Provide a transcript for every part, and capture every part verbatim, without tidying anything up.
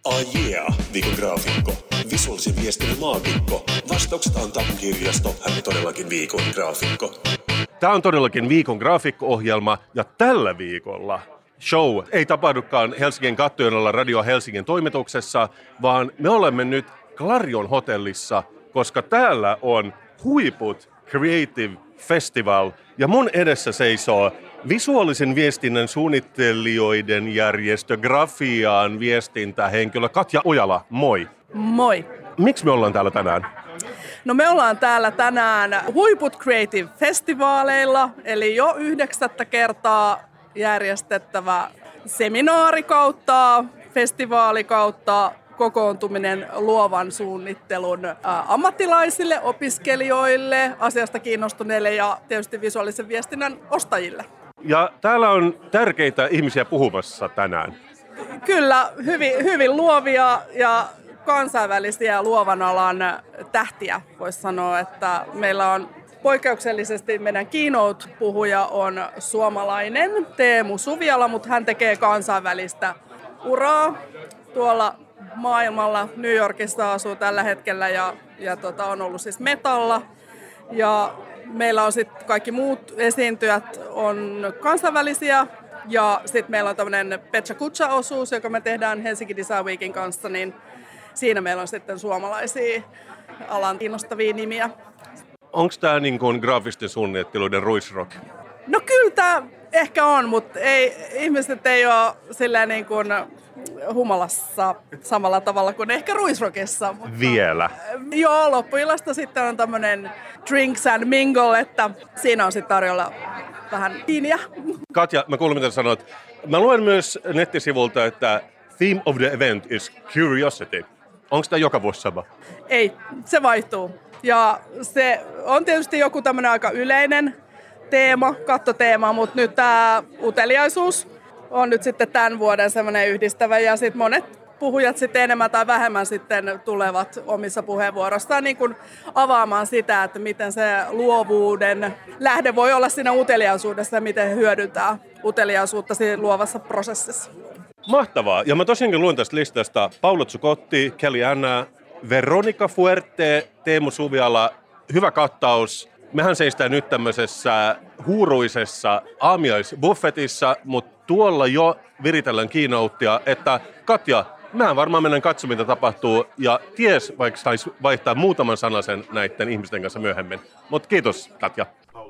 Oh yeah, viikon graafikko. Visuaalisen viestinnän maagikko. Vastaukset antaa kun kirjasto. Hän on todellakin viikon graafikko. Tämä on todellakin viikon graafikko-ohjelma ja tällä viikolla show ei tapahdukaan Helsingin kattojen Radio Helsingin toimituksessa, vaan me olemme nyt Clarion hotellissa, koska täällä on Huiput Creative Festival ja mun edessä seisoo visuaalisen viestinnän suunnittelijoiden järjestö Grafiaan viestintähenkilö Katja Ojala. Moi! Moi! Miksi me ollaan täällä tänään? No me ollaan täällä tänään Huiput Creative Festivaaleilla, eli jo yhdeksättä kertaa järjestettävä seminaari kautta, festivaali kautta, kokoontuminen luovan suunnittelun ammattilaisille, opiskelijoille, asiasta kiinnostuneille ja tietysti visuaalisen viestinnän ostajille. Ja täällä on tärkeitä ihmisiä puhumassa tänään. Kyllä, hyvin, hyvin luovia ja kansainvälisiä luovan alan tähtiä, voisi sanoa, että meillä on poikkeuksellisesti meidän keynote-puhuja on suomalainen Teemu Suviala, mutta hän tekee kansainvälistä uraa tuolla maailmalla. New Yorkissa asuu tällä hetkellä ja, ja tota, on ollut siis Metalla. Ja meillä on sitten kaikki muut esiintyjät on kansainvälisiä. Ja sitten meillä on tämmöinen Petja Kutsa-osuus, joka me tehdään Helsinki Design Weekin kanssa, niin siinä meillä on sitten suomalaisia alan kiinnostavia nimiä. Onko tämä niin kuin graafisten suunnitteluiden ruisrock? No kyllä tämä ehkä on, mutta ei, ihmiset ei ole silleen niin kuin humalassa samalla tavalla kuin ehkä ruisrockissa. Mutta vielä? Joo, loppuillasta sitten on tämmöinen drinks and mingle, että siinä on sitten tarjolla vähän viiniä. Katja, mä kuulin mitä sanoit. Mä luen myös nettisivulta, että theme of the event is curiosity. Onko tämä joka vuosi sama? Ei, se vaihtuu. Ja se on tietysti joku tämmöinen aika yleinen teema, kattoteema, mutta nyt tämä uteliaisuus on nyt sitten tämän vuoden semmoinen yhdistävä. Ja sitten monet puhujat sitten enemmän tai vähemmän sitten tulevat omissa puheenvuorossaan niin kuin avaamaan sitä, että miten se luovuuden lähde voi olla siinä uteliaisuudessa ja miten hyödyntää uteliaisuutta siinä luovassa prosessissa. Mahtavaa. Ja mä tosiaankin luen tästä listasta Paolo Zuccotti, Kelly Anna, Veronica Fuerte, Teemu Suviala. Hyvä kattaus. Mehän seistään nyt tämmöisessä huuruisessa aamiaisbuffetissa, mutta tuolla jo viritellään keynotea, että Katja, mehän varmaan mennään katsomaan, mitä tapahtuu, ja ties vaikka saisi vaihtaa muutaman sanasen näiden ihmisten kanssa myöhemmin. Mutta kiitos, Katja.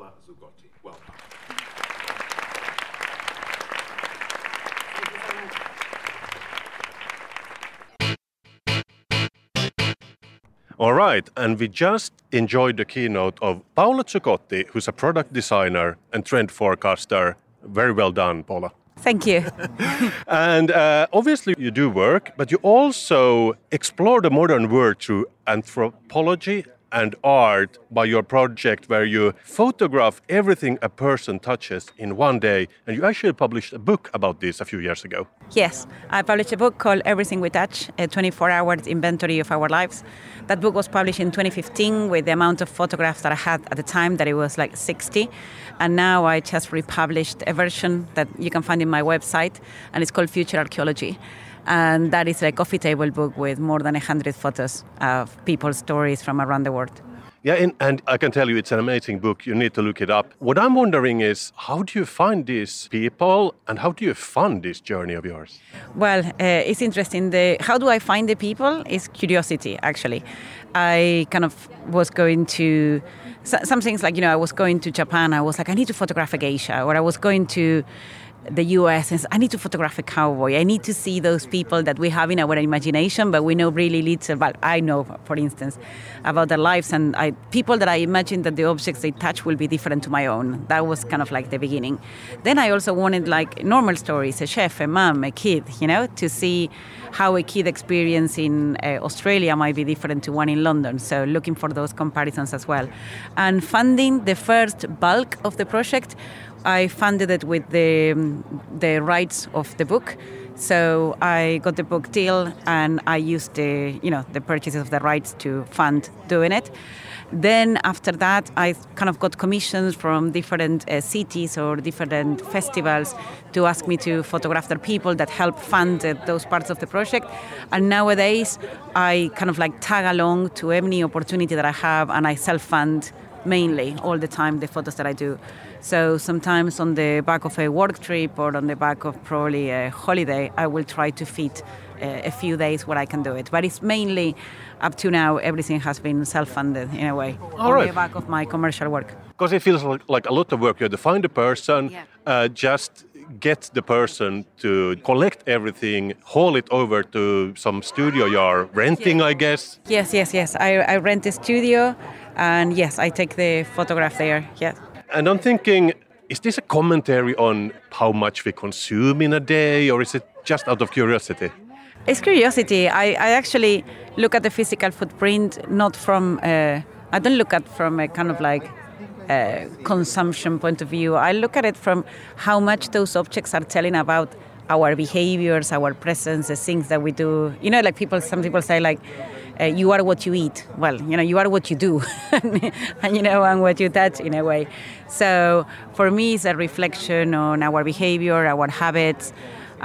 All right, and we just enjoyed the keynote of Paolo Zuccotti, who's a product designer and trend forecaster. Very well done, Paula. Thank you. And uh, obviously you do work, but you also explore the modern world through anthropology and art by your project where you photograph everything a person touches in one day. And you actually published a book about this a few years ago. Yes, I published a book called Everything We Touch, a twenty-four hour inventory of our lives. That book was published in twenty fifteen with the amount of photographs that I had at the time, that it was like sixty. And now I just republished a version that you can find in my website, and it's called Future Archaeology. And that is a coffee table book with more than one hundred photos of people's stories from around the world. Yeah, and, and I can tell you it's an amazing book. You need to look it up. What I'm wondering is, how do you find these people and how do you fund this journey of yours? Well, uh, it's interesting. The how do I find the people is curiosity, actually. I kind of was going to, some things like, you know, I was going to Japan. I was like, I need to photograph a geisha, or I was going to the U S and I need to photograph a cowboy. I need to see those people that we have in our imagination, but we know really little. Well, I know, for instance, about their lives, and I, people that I imagine that the objects they touch will be different to my own. That was kind of like the beginning. Then I also wanted like normal stories, a chef, a mom, a kid, you know, to see how a kid experience in uh, Australia might be different to one in London. So looking for those comparisons as well. And funding the first bulk of the project I funded it with the the rights of the book. So I got the book deal, and I used the you know the purchases of the rights to fund doing it. Then after that, I kind of got commissions from different uh, cities or different festivals to ask me to photograph their people that help fund uh, those parts of the project. And nowadays, I kind of like tag along to any opportunity that I have, and I self-fund mainly all the time the photos that I do. So sometimes on the back of a work trip or on the back of probably a holiday, I will try to fit uh, a few days where I can do it. But it's mainly, up to now, everything has been self-funded in a way, All on right. the back of my commercial work. Because it feels like, like a lot of work. You have to find a person, Yeah. uh, just get the person to collect everything, haul it over to some studio you're renting, I guess. Yes, yes, yes. I, I rent a studio, and yes, I take the photograph there, yes. And I'm thinking, is this a commentary on how much we consume in a day, or is it just out of curiosity? It's curiosity. I, I actually look at the physical footprint not from, uh, I don't look at from a kind of like uh, consumption point of view. I look at it from how much those objects are telling about our behaviors, our presence, the things that we do. You know, like people, some people say like, uh, you are what you eat. Well, you know, you are what you do, and you know, and what you touch in a way. So for me, it's a reflection on our behavior, our habits,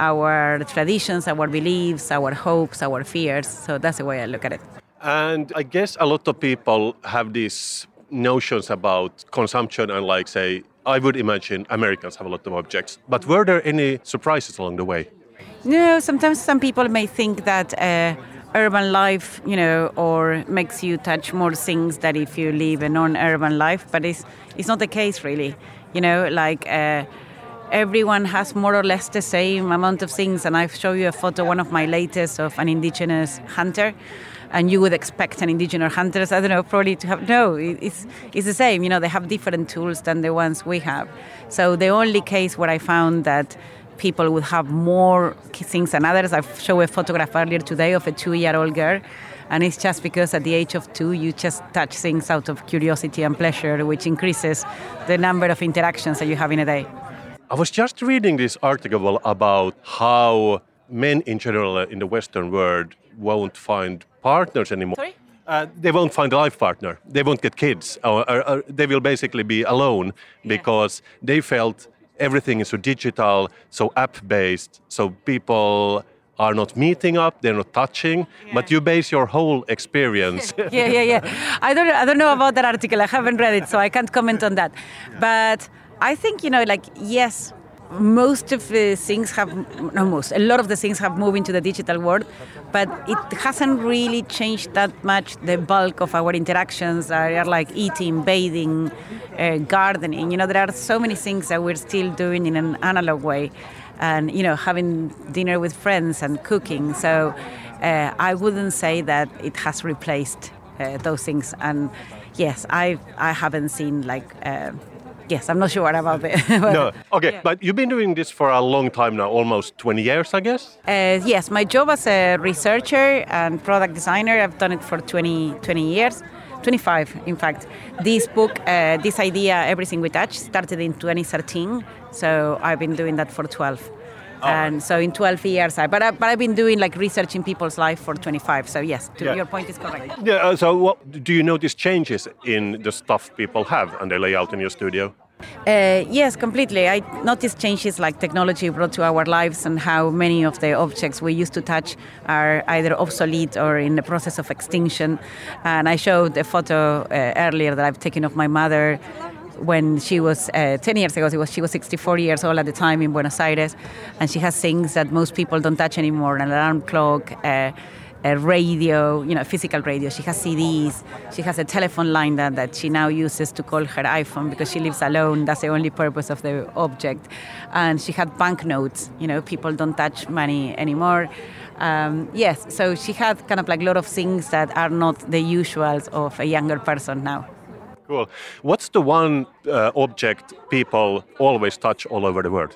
our traditions, our beliefs, our hopes, our fears. So that's the way I look at it. And I guess a lot of people have these notions about consumption, and like say, I would imagine Americans have a lot of objects. But were there any surprises along the way? No, sometimes some people may think that uh, urban life, you know, or makes you touch more things than if you live a non-urban life, but it's it's not the case really. You know, like uh, everyone has more or less the same amount of things, and I've shown you a photo, one of my latest, of an indigenous hunter. And you would expect an indigenous hunters, I don't know, probably to have, no, it's it's the same. You know, they have different tools than the ones we have. So the only case where I found that people would have more things than others, I've shown a photograph earlier today of a two-year-old girl, and it's just because at the age of two, you just touch things out of curiosity and pleasure, which increases the number of interactions that you have in a day. I was just reading this article about how men in general in the Western world won't find partners anymore. Sorry? Uh, they won't find a life partner. They won't get kids. Or, or, or they will basically be alone because they felt everything is so digital, so app-based, so people are not meeting up, they're not touching, Yeah. but you base your whole experience. yeah, yeah, yeah. I don't, I don't know about that article. I haven't read it, so I can't comment on that. But I think, you know, like, yes, most of the things have, no most, a lot of the things have moved into the digital world, but it hasn't really changed that much the bulk of our interactions that are like eating, bathing, uh, gardening. You know, there are so many things that we're still doing in an analog way, and, you know, having dinner with friends and cooking. So uh, I wouldn't say that it has replaced uh, those things. And yes, I I haven't seen like, uh, yes, I'm not sure about it. No, okay, Yeah. but you've been doing this for a long time now, almost twenty years, I guess? Uh, yes, my job as a researcher and product designer, I've done it for twenty, twenty years, twenty-five in fact. This book, uh, this idea, Everything We Touch, started in twenty thirteen, so I've been doing that for twelve. Oh. And so in twelve years, I, but, I, but I've been doing like research in people's life for twenty-five, so yes, to, Yeah. your point is correct. Yeah, uh, so what, do you notice changes in the stuff people have and the layout in your studio? Uh, yes, completely. I noticed changes like technology brought to our lives and how many of the objects we used to touch are either obsolete or in the process of extinction. And I showed a photo uh, earlier that I've taken of my mother when she was uh, ten years ago. She was, she was sixty-four years old at the time in Buenos Aires, and she has things that most people don't touch anymore, an alarm clock, uh, a radio, you know, physical radio. She has C Ds. She has a telephone line that, that she now uses to call her iPhone because she lives alone. That's the only purpose of the object. And she had banknotes. You know, people don't touch money anymore. Um, yes, so she had kind of like a lot of things that are not the usuals of a younger person now. Cool. What's the one uh, object people always touch all over the world?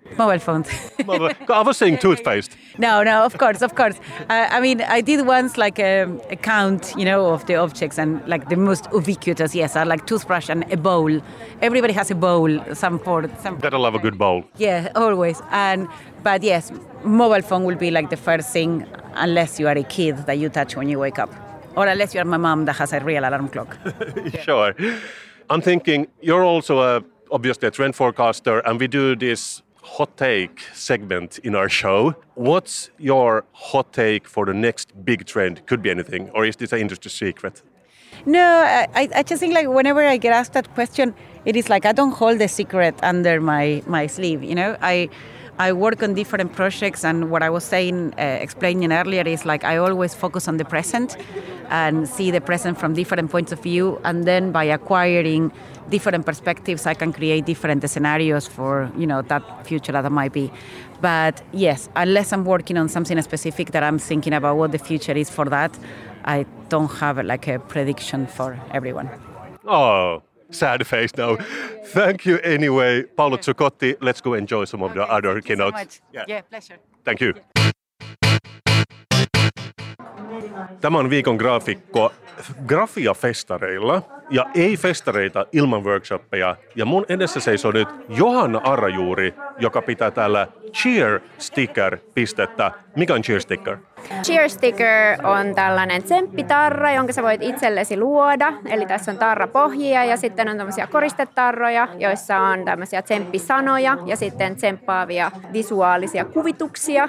Mobile phones. I was saying toothpaste. No, no, of course, of course. Uh, I mean, I did once like a, a count, you know, of the objects, and like the most ubiquitous, yes, are like toothbrush and a bowl. Everybody has a bowl, some for some. Gotta love a good bowl. Yeah, always. And but yes, mobile phone will be like the first thing, unless you are a kid that you touch when you wake up, or unless you are my mom that has a real alarm clock. Sure. I'm thinking you're also a, obviously a trend forecaster, and we do this hot take segment in our show. What's your hot take for the next big trend? Could be anything, or is this an industry secret? No, I, I just think like whenever I get asked that question, it is like I don't hold the secret under my, my sleeve. You know, I I work on different projects, and what I was saying, uh, explaining earlier, is like I always focus on the present and see the present from different points of view, and then by acquiring different perspectives, I can create different scenarios for, you know, that future that might be. But yes, unless I'm working on something specific that I'm thinking about what the future is for that, I don't have like a prediction for everyone. Oh, sad face now. Thank you anyway, Paolo Zuccotti. Let's go enjoy some of Okay, the other thank you keynotes. so much. Yeah. Yeah, pleasure. Thank you. Tämä on viikon graafikko Grafia-festareilla, ja ei festareita ilman workshoppeja. Ja mun edessä seisoo nyt Johanna Arrajuuri, joka pitää täällä Cheer Sticker-pistettä. Mikä on Cheer Sticker? Cheer Sticker on tällainen tsemppitarra, jonka sä voit itsellesi luoda. Eli tässä on tarrapohjia ja sitten on tämmöisiä koristetarroja, joissa on tämmöisiä tsemppisanoja ja sitten tsemppaavia visuaalisia kuvituksia.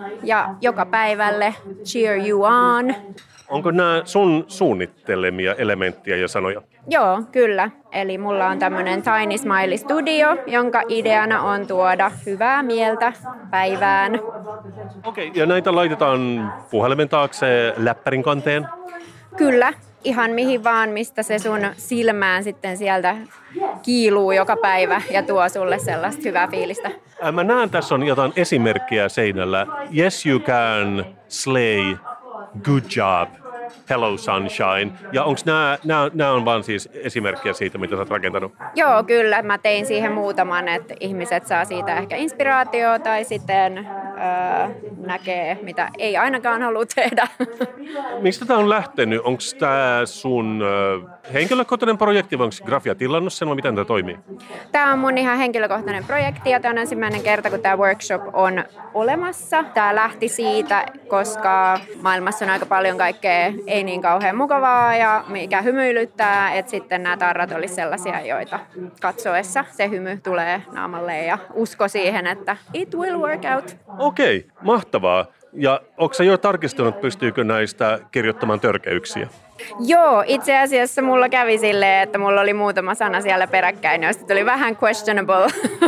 Ja joka päivälle cheer you on. Onko nämä sun suunnittelemia elementtejä ja sanoja? Joo, kyllä. Eli mulla on tämmöinen Tiny Smiley Studio, jonka ideana on tuoda hyvää mieltä päivään. Okei, okay, ja näitä laitetaan puhelimen taakse läppärin kanteen? Kyllä, ihan mihin vaan, mistä se sun silmään sitten sieltä kiiluu joka päivä ja tuo sulle sellaista hyvää fiilistä. Mä näen, tässä on jotain esimerkkiä seinällä. Yes, you can slay. Good job. Hello Sunshine. Ja onko nämä, nämä, nämä on vaan siis esimerkkejä siitä, mitä sä oot rakentanut? Joo, kyllä. Mä tein siihen muutaman, että ihmiset saa siitä ehkä inspiraatiota tai sitten öö, näkee, mitä ei ainakaan halua tehdä. Mistä tämä on lähtenyt? Onko tämä sun ö, henkilökohtainen projekti vai onko Grafia tilannut sen vai miten tämä toimii? Tämä on mun ihan henkilökohtainen projekti ja tämä on ensimmäinen kerta, kun tämä workshop on olemassa. Tämä lähti siitä, koska maailmassa on aika paljon kaikkea ei niin kauhean mukavaa ja mikä hymyilyttää, että sitten nämä tarrat olisi sellaisia, joita katsoessa se hymy tulee naamalle ja usko siihen, että it will work out. Okei, okay, mahtavaa. Ja onko sä jo tarkistanut, pystyykö näistä kirjoittamaan törkeyksiä? Joo, itse asiassa mulla kävi silleen, että mulla oli muutama sana siellä peräkkäin, joista tuli vähän questionable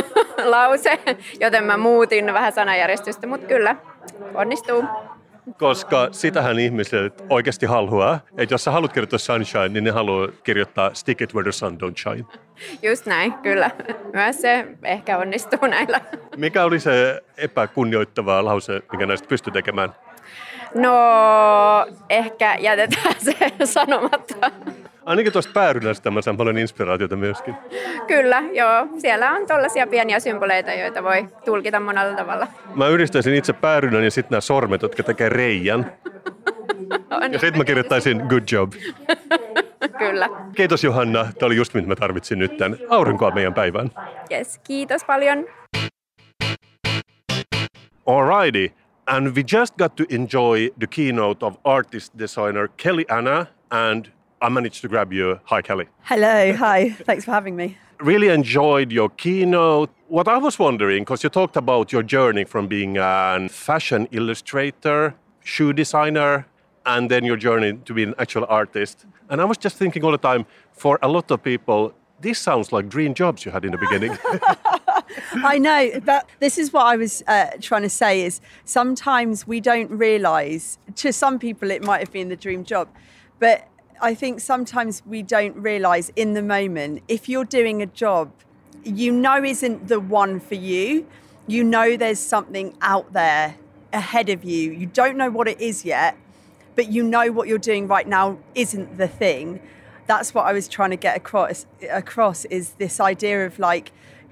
lause, joten mä muutin vähän sanajärjestystä, mutta kyllä, onnistuu. Koska sitähän ihmiset oikeasti haluaa, että jos sä haluat kirjoittaa sunshine, niin ne haluaa kirjoittaa stick it where the sun don't shine. Just näin, kyllä. Myös se ehkä onnistuu näillä. Mikä oli se epäkunnioittava lause, mikä näistä pystyi tekemään? No, ehkä jätetään se sanomatta. Ainakin tuosta päärynästä mä saan paljon inspiraatiota myöskin. Kyllä, joo. Siellä on tollaisia pieniä symboleita, joita voi tulkita monella tavalla. Mä yhdistäisin itse päärynän ja sitten nämä sormet, jotka tekee reijän. Ja sitten mä kirjoittaisin good job. Kyllä. Kiitos Johanna, tämä oli just mitä mä tarvitsin nyt tämän aurinkoa meidän päivään. Yes, kiitos paljon. Alrighty, and we just got to enjoy the keynote of artist designer Kelly Anna, and I managed to grab you. Hi, Kelly. Hello, hi. Thanks for having me. Really enjoyed your keynote. What I was wondering, because you talked about your journey from being a fashion illustrator, shoe designer, and then your journey to be an actual artist. And I was just thinking all the time, for a lot of people, this sounds like dream jobs you had in the beginning. I know, but this is what I was uh, trying to say is sometimes we don't realise, to some people it might have been the dream job, but I think sometimes we don't realise in the moment, if you're doing a job you know isn't the one for you, you know there's something out there ahead of you. You don't know what it is yet, but you know what you're doing right now isn't the thing. That's what I was trying to get across, across is this idea of like,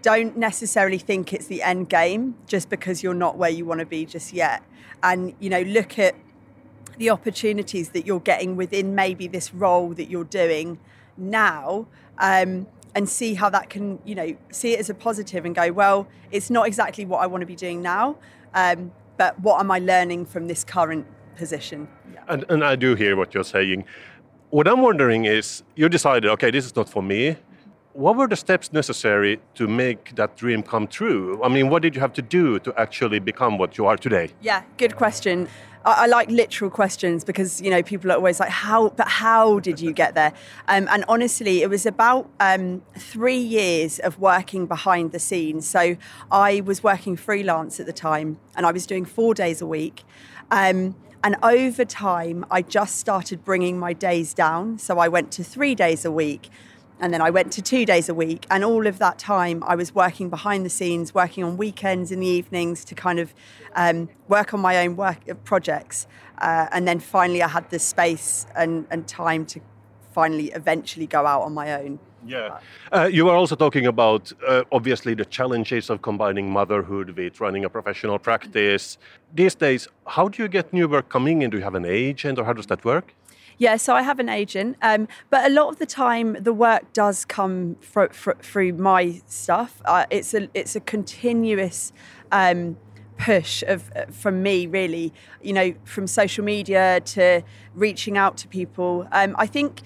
don't necessarily think it's the end game just because you're not where you want to be just yet. And, you know, look at the opportunities that you're getting within maybe this role that you're doing now, um, and see how that can, you know, see it as a positive and go, well, it's not exactly what I want to be doing now, um, but what am I learning from this current position? Yeah. And, and I do hear what you're saying. What I'm wondering is, you decided, okay, this is not for me. What were the steps necessary to make that dream come true? I mean, what did you have to do to actually become what you are today? Yeah, good question. I, I like literal questions because, you know, people are always like, how, but how did you get there? Um, and honestly, it was about um, three years of working behind the scenes. So I was working freelance at the time and I was doing four days a week. Um, and over time, I just started bringing my days down. So I went to three days a week. And then I went to two days a week. And all of that time, I was working behind the scenes, working on weekends in the evenings to kind of um, work on my own work projects. Uh, and then finally, I had the space and, and time to finally eventually go out on my own. Yeah. Uh, you were also talking about, uh, obviously, the challenges of combining motherhood with running a professional practice. These days, how do you get new work coming in? Do you have an agent or how does that work? Yeah, so I have an agent, um, but a lot of the time the work does come fr- fr- through my stuff. Uh, it's a it's a continuous um, push of uh, from me, really. You know, from social media to reaching out to people. Um, I think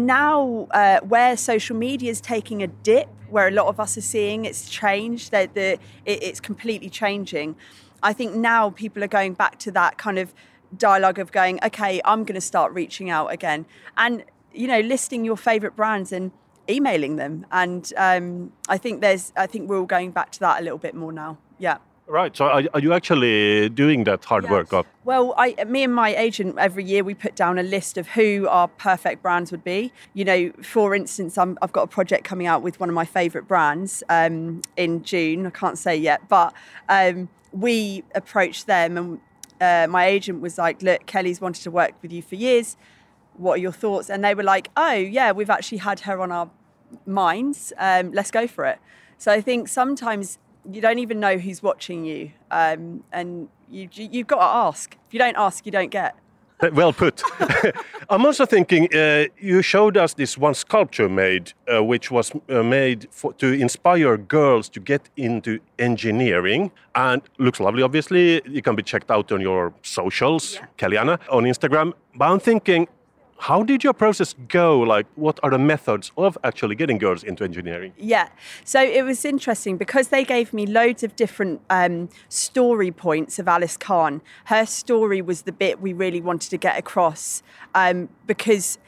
now uh, where social media is taking a dip, where a lot of us are seeing it's changed, that the it, it's completely changing. I think now people are going back to that kind of dialogue of going, okay, I'm going to start reaching out again, and you know, listing your favorite brands and emailing them. And um, I think there's, I think we're all going back to that a little bit more now. Yeah. Right. So are, are you actually doing that hard Yeah. work? Of? Well, I, me and my agent, every year we put down a list of who our perfect brands would be. You know, for instance, I'm, I've got a project coming out with one of my favorite brands um, in June. I can't say yet, but um, we approached them and Uh, my agent was like, look, Kelly's wanted to work with you for years. What are your thoughts? And they were like, oh, yeah, we've actually had her on our minds. Um, let's go for it. So I think sometimes you don't even know who's watching you. Um, and you, you've got to ask. If you don't ask, you don't get. Well put. I'm also thinking, uh, you showed us this one sculpture made, uh, which was uh, made for, to inspire girls to get into engineering, and looks lovely, obviously. It can be checked out on your socials, yeah. Kelly-Anna, on Instagram. But I'm thinking, how did your process go? Like, what are the methods of actually getting girls into engineering? Yeah, so it was interesting because they gave me loads of different um, story points of Alice Khan. Her story was the bit we really wanted to get across, um, because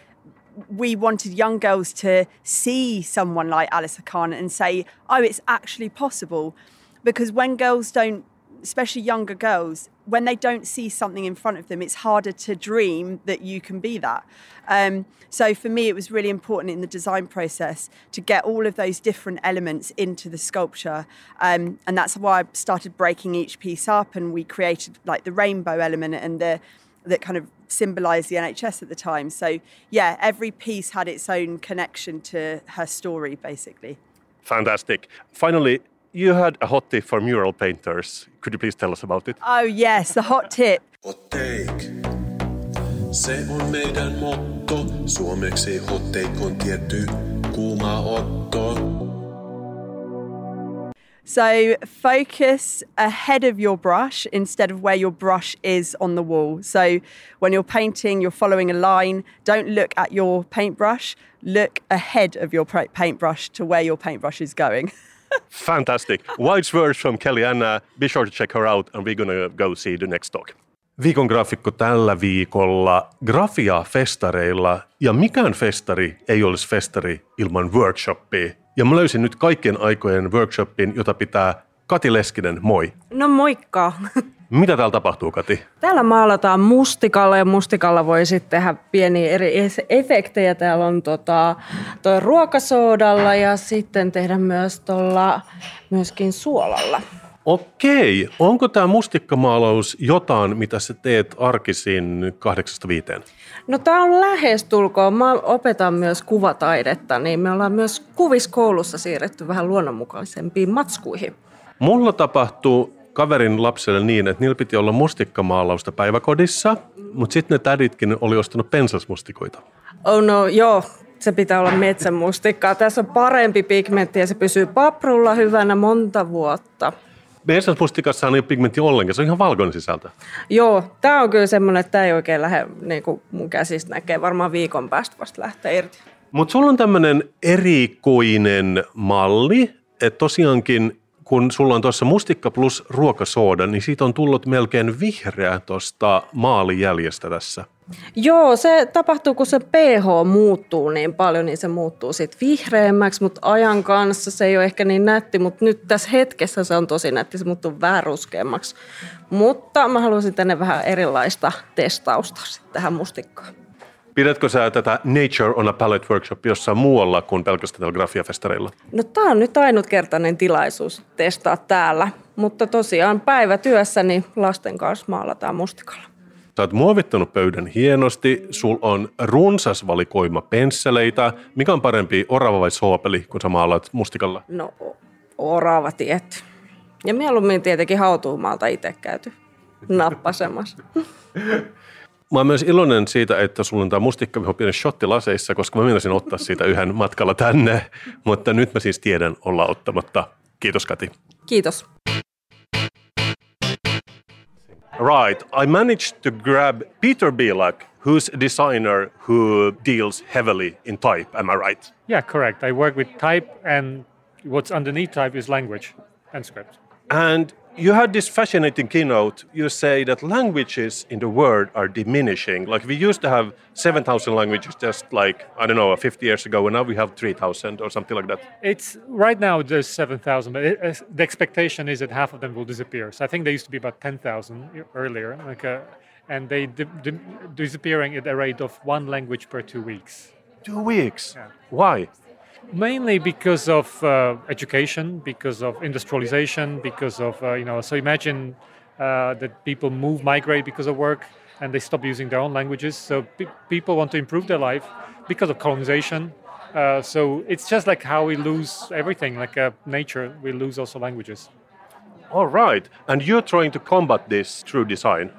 we wanted young girls to see someone like Alice Khan and say, oh, it's actually possible. Because when girls don't, especially younger girls, when they don't see something in front of them, it's harder to dream that you can be that. Um, so for me, it was really important in the design process to get all of those different elements into the sculpture. Um, and that's why I started breaking each piece up, and we created like the rainbow element and the that kind of symbolised the N H S at the time. So yeah, every piece had its own connection to her story, basically. Fantastic. Finally, you had a hot tip for mural painters. Could you please tell us about it? Oh yes, the hot tip. Hot take. Se on meidän motto. Suomeksi hot take on tietty kuuma otto. So focus ahead of your brush instead of where your brush is on the wall. So when you're painting, you're following a line. Don't look at your paintbrush. Look ahead of your paintbrush to where your paintbrush is going. Fantastic. Wise words from Kelly-Anna. Be sure to check her out, and we're gonna go see the next talk. Viikon graafikko tällä viikolla Grafia-festareilla, ja mikään festari ei olisi festari ilman workshoppia. Ja mä löysin nyt kaikkien aikojen workshopin, jota pitää Kati Leskinen. Moi. No moikka. Mitä täällä tapahtuu, Kati? Täällä maalataan mustikalla, ja mustikalla voi sitten tehdä pieniä eri efektejä. Täällä on tota, toi ruokasoodalla ja sitten tehdä myös tuolla myöskin suolalla. Okei, onko tämä mustikkamaalaus jotain, mitä sä teet arkisin kahdeksasta viiteen? No tämä on lähestulkoon. Mä opetan myös kuvataidetta, niin me ollaan myös kuviskoulussa siirretty vähän luonnonmukaisempiin matskuihin. Mulla tapahtuu kaverin lapselle niin, että niillä piti olla mustikkamaalausta päiväkodissa, mutta sitten ne täditkin oli ostanut pensasmustikoita. Oh no, joo. Se pitää olla metsämustikkaa. Tässä on parempi pigmentti ja se pysyy paprulla hyvänä monta vuotta. Pensasmustikassa ei ole pigmentti ollenkaan, se on ihan valkoinen sisältö. Joo, tämä on kyllä semmoinen, että tämä ei oikein lähde, niin kuin mun käsistä näkee, varmaan viikon päästä vasta lähtee irti. Mutta sulla on tämmöinen erikoinen malli, että tosiaankin kun sulla on tuossa mustikka plus ruokasooda, niin siitä on tullut melkein vihreä tuosta maalijäljestä tässä. Joo, se tapahtuu, kun se pH muuttuu niin paljon, niin se muuttuu sitten vihreämmäksi, mutta ajan kanssa se ei ole ehkä niin nätti, mutta nyt tässä hetkessä se on tosi nätti, se muuttuu vähän ruskeammaksi. Mutta mä haluaisin tänne vähän erilaista testausta sitten tähän mustikkaan. Pidätkö sä tätä Nature on a Palette Workshop jossain muualla kuin pelkästään tällä grafiafestareilla? No tää on nyt ainutkertainen tilaisuus testaa täällä, mutta tosiaan päivätyössäni lasten kanssa maalataan mustikalla. Sä oot muovittanut pöydän hienosti, sul on runsas valikoima pensseleitä. Mikä on parempi, orava vai soopeli, kun sä maalaat mustikalla? No, orava tietty. Ja mieluummin tietenkin hautuumaalta itse käyty nappasemassa. Mä oon myös iloinen siitä, että sulla on tää mustikka ihan pieni shotti laseissa, koska mä meinasin ottaa siitä yhden matkalla tänne. Mutta nyt mä siis tiedän olla ottamatta. Kiitos, Kati. Kiitos. Right, I managed to grab Peter Bielak, who's a designer who deals heavily in type, am I right? Yeah, correct. I work with type, and what's underneath type is language and script. And you had this fascinating keynote. You say that languages in the world are diminishing. Like we used to have seven thousand languages just like, I don't know, fifty years ago, and now we have three thousand or something like that. It's right now there's seven thousand, but it, uh, the expectation is that half of them will disappear. So I think there used to be about ten thousand earlier, like, uh, and they di- di- disappearing at a rate of one language per two weeks. Two weeks? Yeah. Why? Mainly because of uh, education, because of industrialization, because of, uh, you know, so imagine uh, that people move, migrate because of work, and they stop using their own languages. So pe- people want to improve their life because of colonization. Uh, so it's just like how we lose everything, like uh, nature, we lose also languages. All right. And you're trying to combat this through design.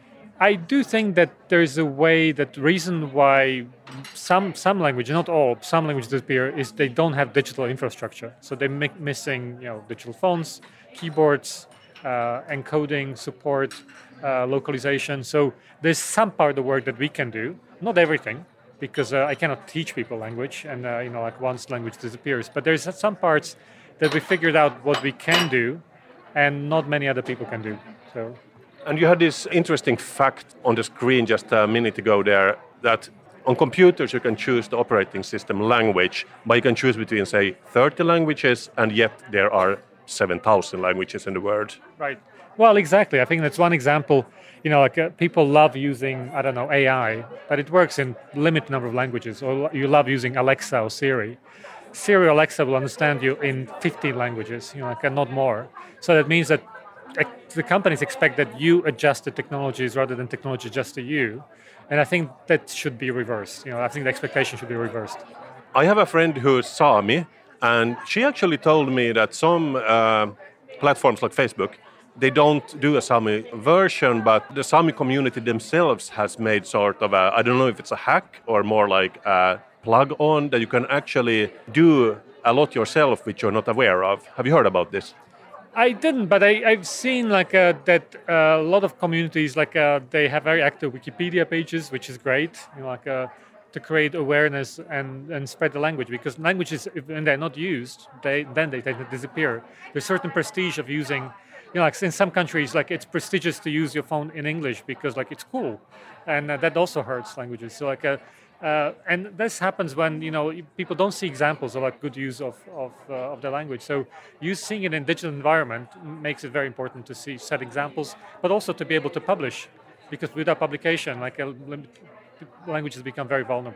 I do think that there is a way that the reason why some some languages, not all, some languages disappear is they don't have digital infrastructure. So they're mi- missing, you know, digital phones, keyboards, uh, encoding, support, uh, localization. So there's some part of the work that we can do, not everything, because uh, I cannot teach people language, and uh, you know, like once language disappears. But there's some parts that we figured out what we can do, and not many other people can do. So. And you had this interesting fact on the screen just a minute ago there that on computers you can choose the operating system language, but you can choose between, say, thirty languages, and yet there are seven thousand languages in the world. Right. Well, exactly. I think that's one example. You know, like uh, people love using, I don't know, A I, but it works in limited number of languages. Or you love using Alexa or Siri. Siri or Alexa will understand you in fifteen languages, you know, like, uh, not more. So that means that the companies expect that you adjust the technologies rather than technology adjust to you. And I think that should be reversed. You know, I think the expectation should be reversed. I have a friend who's Sami, and she actually told me that some uh, platforms like Facebook, they don't do a Sami version, but the Sami community themselves has made sort of a, I don't know if it's a hack or more like a plug-on that you can actually do a lot yourself which you're not aware of. Have you heard about this? I didn't, but I, I've seen like uh, that uh, a lot of communities, like uh, they have very active Wikipedia pages, which is great, you know, like uh, to create awareness and, and spread the language. Because languages, if, when they're not used, they then they tend to disappear. There's certain prestige of using, you know, like in some countries, like it's prestigious to use your phone in English because like it's cool, and uh, that also hurts languages. So like uh, Uh, and this happens when, you know, people don't see examples of like good use of of, uh, of the language. So using it in digital environment makes it very important to see set examples, but also to be able to publish, because without publication, like uh, languages become very vulnerable.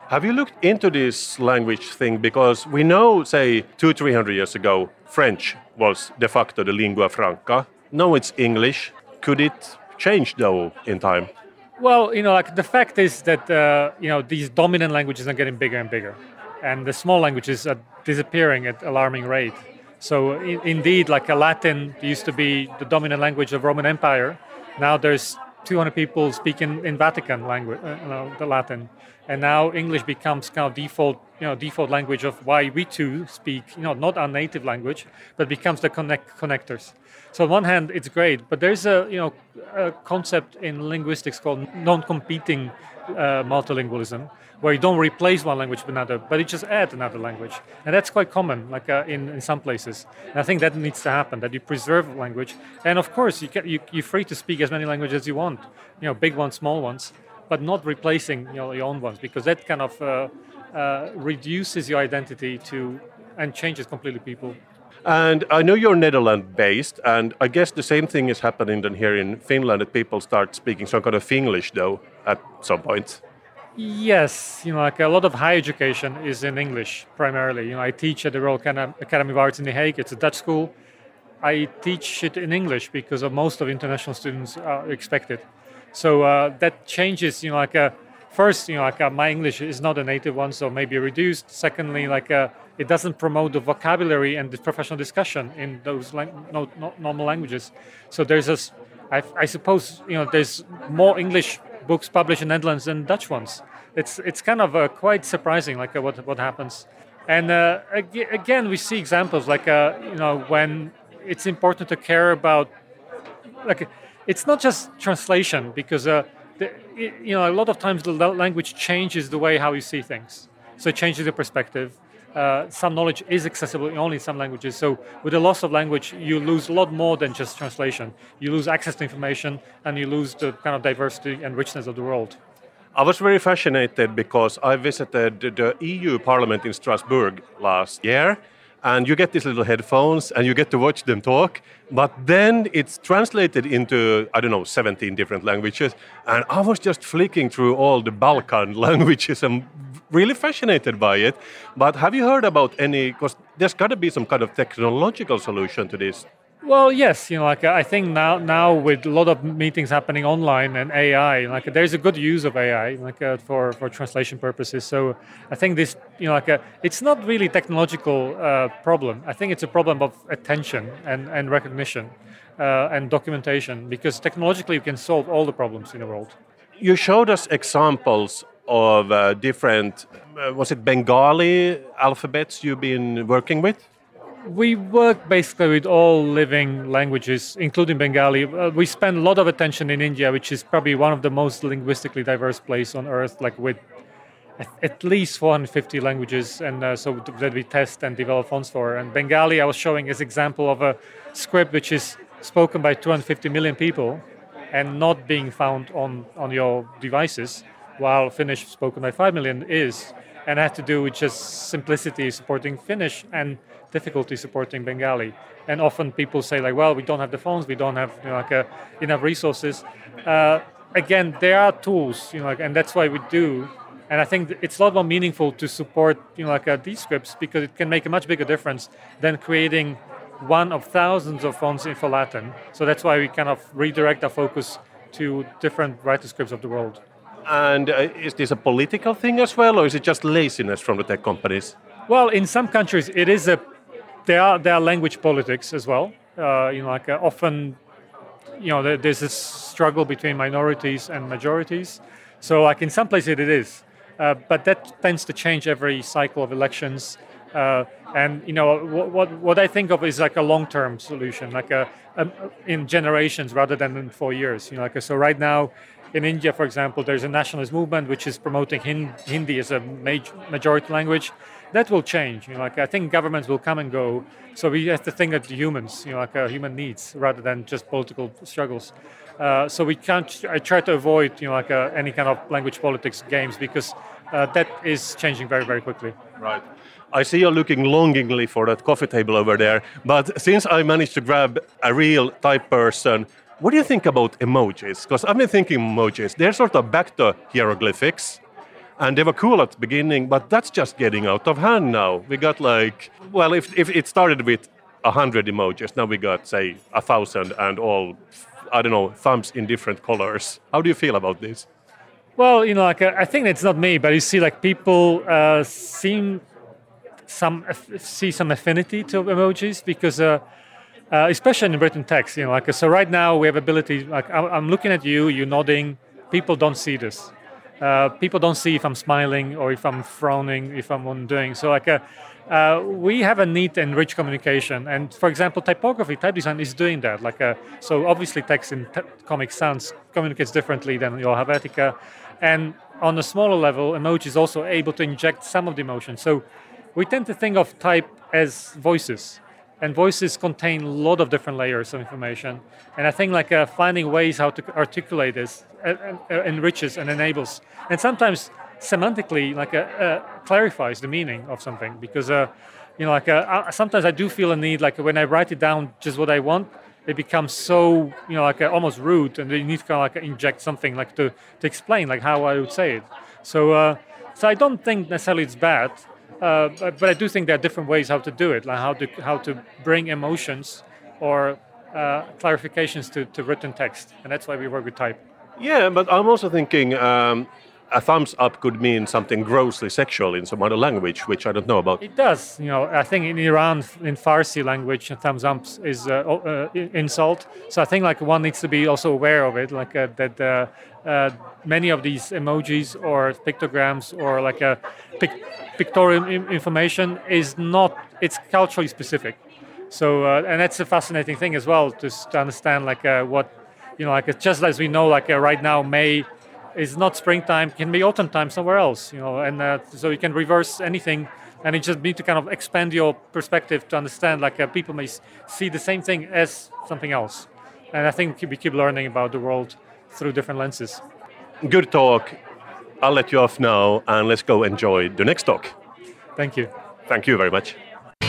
Have you looked into this language thing? Because we know, say, two, three hundred years ago, French was de facto the lingua franca. Now it's English. Could it change, though, in time? Well, you know, like the fact is that uh, you know these dominant languages are getting bigger and bigger, and the small languages are disappearing at alarming rate. So, in, indeed, like a Latin used to be the dominant language of Roman Empire. Now there's two hundred people speaking in Vatican language, uh, you know, the Latin, and now English becomes kind of default, you know, default language of why we too speak, you know, not our native language, but becomes the connect connectors. So on one hand, it's great, but there's a, you know, a concept in linguistics called non-competing uh, multilingualism, where you don't replace one language with another, but you just add another language. And that's quite common, like uh, in, in some places. And I think that needs to happen, that you preserve language. And of course, you can, you, you're free to speak as many languages as you want, you know, big ones, small ones, but not replacing, you know, your own ones, because that kind of uh, uh, reduces your identity to and changes completely people. And I know you're Netherlands-based, and I guess the same thing is happening then here in Finland, that people start speaking some kind of Finglish, though, at some point. Yes, you know, like a lot of higher education is in English primarily. You know, I teach at the Royal Academy of Arts in The Hague. It's a Dutch school. I teach it in English because of most of international students are expected. So uh, that changes. You know, like a, first, you know, like a, my English is not a native one, so maybe reduced. Secondly, like a, it doesn't promote the vocabulary and the professional discussion in those lang- no, no, normal languages. So there's a, I, I suppose, you know, there's more English books published in the Netherlands than Dutch ones. It's it's kind of uh, quite surprising, like uh, what what happens. And uh, ag- again, we see examples like uh, you know when it's important to care about, like it's not just translation, because uh, the, it, you know a lot of times the language changes the way how you see things. So it changes your perspective. Uh, some knowledge is accessible in only some languages. So with the loss of language, you lose a lot more than just translation. You lose access to information, and you lose the kind of diversity and richness of the world. I was very fascinated because I visited the E U Parliament in Strasbourg last year, and you get these little headphones and you get to watch them talk, but then it's translated into, I don't know, seventeen different languages, and I was just flicking through all the Balkan languages and really fascinated by it. But have you heard about any, because there's got to be some kind of technological solution to this? Well, yes, you know, like I think now, now with a lot of meetings happening online and A I, like there's a good use of A I, like uh, for for translation purposes. So I think this, you know, like a, it's not really a technological uh, problem. I think it's a problem of attention and and recognition uh, and documentation, because technologically you can solve all the problems in the world. You showed us examples of uh, different, uh, was it Bengali alphabets you've been working with? We work basically with all living languages, including Bengali. Uh, we spend a lot of attention in India, which is probably one of the most linguistically diverse places on earth, like with at least four hundred fifty languages, and uh, so that we test and develop fonts for. And Bengali, I was showing as example of a script which is spoken by two hundred fifty million people and not being found on, on your devices, while Finnish spoken by five million is. And it had to do with just simplicity supporting Finnish and difficulty supporting Bengali. And often people say like, well, we don't have the phones, we don't have you know, like a, enough resources. Uh, again, there are tools, you know, like, and that's why we do. And I think it's a lot more meaningful to support, you know, like uh, these scripts, because it can make a much bigger difference than creating one of thousands of fonts in for Latin. So that's why we kind of redirect our focus to different writer scripts of the world. And uh, is this a political thing as well, or is it just laziness from the tech companies? Well, in some countries, it is a. There are there are language politics as well. Uh, you know, like uh, often, you know, there, there's this struggle between minorities and majorities. So, like in some places, it is, uh, but that tends to change every cycle of elections. Uh, and you know, what, what what I think of is like a long-term solution, like a, a in generations rather than in four years. You know, like a, so right now. In India, for example, there's a nationalist movement which is promoting Hindi as a major, majority language. That will change. You know, like I think governments will come and go. So we have to think of the humans, you know, like uh, human needs rather than just political struggles. Uh, so we can't. I try to avoid, you know, like uh, any kind of language politics games, because uh, that is changing very, very quickly. Right. I see you're looking longingly for that coffee table over there. But since I managed to grab a real type person. What do you think about emojis? Because I've been thinking emojis, they're sort of back to hieroglyphics. And they were cool at the beginning, but that's just getting out of hand now. We got like, well, if, if it started with a hundred emojis, now we got, say, a thousand and all, I don't know, thumbs in different colors. How do you feel about this? Well, you know, like uh, I think it's not me, but you see, like people uh, seem some see some affinity to emojis because, uh, uh, especially in written text, you know, like so. Right now we have ability. Like I'm looking at you, you're nodding. People don't see this. Uh, people don't see if I'm smiling or if I'm frowning, if I'm undoing. So, like, uh, uh, we have a neat and rich communication. And for example, typography, type design is doing that. Like, uh, so obviously, text in te- Comic Sans communicates differently than your Helvetica. And on a smaller level, emoji is also able to inject some of the emotion. So we tend to think of type as voices, and voices contain a lot of different layers of information. And I think like uh, finding ways how to articulate this uh, uh, enriches and enables, and sometimes semantically like uh, uh, clarifies the meaning of something. Because uh, you know, like uh, I, sometimes I do feel a need, like when I write it down just what I want, it becomes so, you know, like uh, almost rude, and you need to kind of like inject something like to, to explain like how I would say it. So, uh, so I don't think necessarily it's bad, uh, but, but I do think there are different ways how to do it, like how to how to bring emotions or uh, clarifications to, to written text, and that's why we work with type. Yeah, but I'm also thinking um, a thumbs up could mean something grossly sexual in some other language, which I don't know about. It does. You know, I think in Iran, in Farsi language, thumbs up is uh, uh, insult. So I think like one needs to be also aware of it, like uh, that uh, uh, many of these emojis or pictograms or like a pic- pictorial information is not. It's culturally specific. So uh, and that's a fascinating thing as well, just to understand like uh, what, you know, like it's just as we know, like uh, right now May is not springtime, can be autumn time somewhere else, you know, and uh, so you can reverse anything, and you just need to kind of expand your perspective to understand like uh, people may s- see the same thing as something else. And I think we keep learning about the world through different lenses. Good talk. I'll let you off now and let's go enjoy the next talk. Thank you. Thank you very much.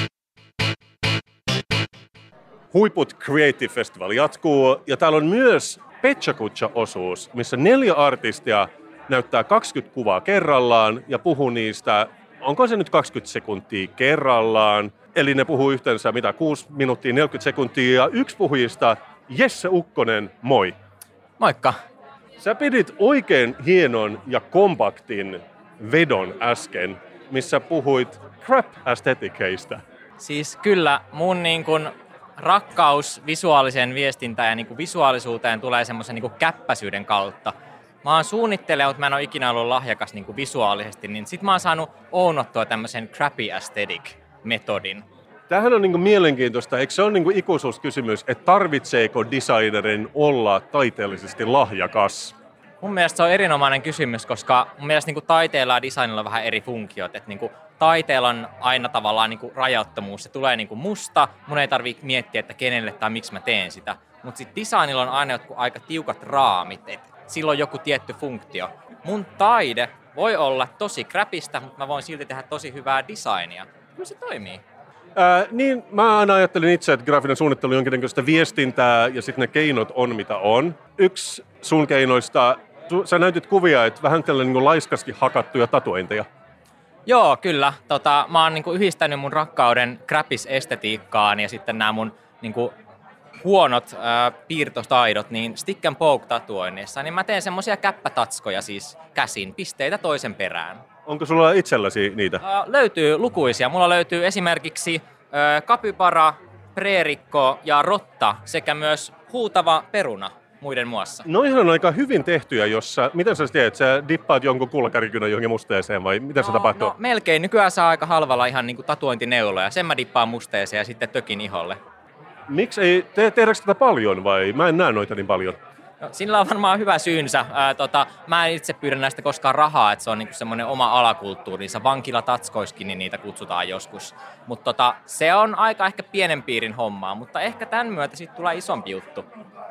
Huiput Creative Festival jatkuu ja täällä on myös Pecakutcha-osuus, missä neljä artistia näyttää kaksikymmentä kuvaa kerrallaan ja puhuu niistä, onko se nyt kaksikymmentä sekuntia kerrallaan. Eli ne puhuu yhteensä mitä kuusi minuuttia neljäkymmentä sekuntia ja yksi puhujista, Jesse Ukkonen, moi. Moikka. Sä pidit oikein hienon ja kompaktin vedon äsken, missä puhuit crap-aestheticeistä. Siis kyllä mun niin kun rakkaus visuaaliseen viestintään ja niin kuin visuaalisuuteen tulee semmoisen niin kuin käppäisyyden kautta. Mä oon suunnittelija, mutta mä en ole ikinä ollut lahjakas niin kuin visuaalisesti, niin sit mä oon saanut ounottua tämmöisen crappy aesthetic-metodin. Tämähän on niin kuin mielenkiintoista. Eikö se ole niin kuin ikuisuuskysymys, että tarvitseeko designerin olla taiteellisesti lahjakas? Mun mielestä se on erinomainen kysymys, koska mun mielestä niin kuin taiteella ja designilla on vähän eri funktiot. Että niin kuin taiteella on aina tavallaan niin kuin rajattomuus. Se tulee niin kuin musta, mun ei tarvitse miettiä, että kenelle tai miksi mä teen sitä. Mutta sitten designilla on aina jotkut aika tiukat raamit, että sillä on joku tietty funktio. Mun taide voi olla tosi crapista, mutta mä voin silti tehdä tosi hyvää designia. Kyllä se toimii. Ää, niin, mä aina ajattelin itse, että graafinen suunnittelu on jonkinlaista viestintää ja sitten ne keinot on mitä on. Yksi sun keinoista, sä näytit kuvia, että vähän tällainen niin laiskasti hakattuja tatuointeja. Joo, kyllä. Tota, mä oon niinku yhdistänyt mun rakkauden crapis-estetiikkaan ja sitten nämä mun niinku huonot äh, piirtotaidot niin stick and poke tatuoinnissa, niin mä teen semmosia käppätatskoja siis käsin, pisteitä toisen perään. Onko sulla itselläsi niitä? Äh, löytyy lukuisia. Mulla löytyy esimerkiksi äh, kapypara, preerikko ja rotta sekä myös huutava peruna muiden muassa. Noihan on aika hyvin tehtyjä, jossa, miten sä teet? Sä dippaat jonkun kulkarikynän johonkin musteeseen vai miten no, se tapahtuu? No melkein. Nykyään saa aika halvalla ihan niinku tatuointineuloja. Sen mä dippaan musteeseen ja sitten tökin iholle. Miksi ei, te, tehdäänkö tätä paljon vai? Mä en näe noita niin paljon. No, sillä on varmaan hyvä syynsä. Ää, tota, mä en itse pyydä näistä koskaan rahaa, että se on niinku semmoinen oma alakulttuurinsa. Vankilatatskoiskin niin niitä kutsutaan joskus. Mutta tota, se on aika ehkä pienen piirin hommaa, mutta ehkä tämän myötä siitä tulee isompi juttu.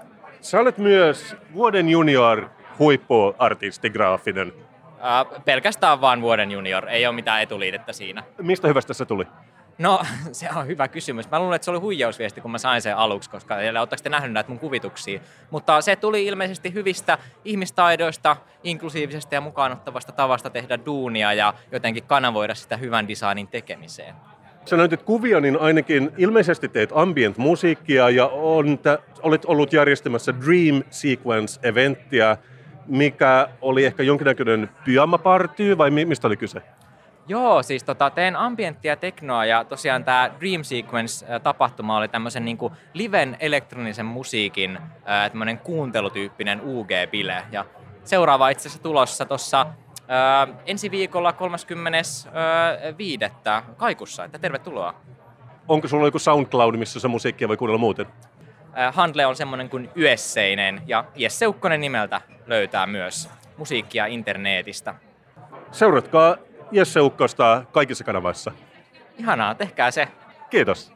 Sä olet myös vuoden junior huippuartisti graafinen. Ää, pelkästään vaan vuoden junior, ei ole mitään etuliitettä siinä. Mistä hyvästä se tuli? No, se on hyvä kysymys. Mä luulen, että se oli huijausviesti, kun mä sain sen aluksi, koska ootteko te nähnyt näitä mun kuvituksia. Mutta se tuli ilmeisesti hyvistä ihmistaidoista, inklusiivisesta ja mukaanottavasta tavasta tehdä duunia ja jotenkin kanavoida sitä hyvän designin tekemiseen. Sä näytit kuvia, niin ainakin ilmeisesti teet ambient-musiikkia ja on tä, olet ollut järjestämässä Dream Sequence-eventtiä, mikä oli ehkä jonkinnäköinen pyjama-party, vai mistä oli kyse? Joo, siis tota, teen ambienttia teknoa ja tosiaan tämä Dream Sequence-tapahtuma oli tämmöisen niinku liven elektronisen musiikin ää, tämmöinen kuuntelutyyppinen U G-bile. Ja seuraava itse asiassa tulossa tuossa ensi viikolla kolmaskymmenes viidettä Kaikussa, että tervetuloa. Onko sulla joku SoundCloud, missä se musiikkia voi kuunnella muuten? Ää, handle on semmoinen kuin Yesseinen ja Jesse Ukkonen nimeltä löytää myös musiikkia internetistä. Seuratkaa Jesse Ukkosta kaikissa kanavissa. Ihanaa, tehkää se. Kiitos.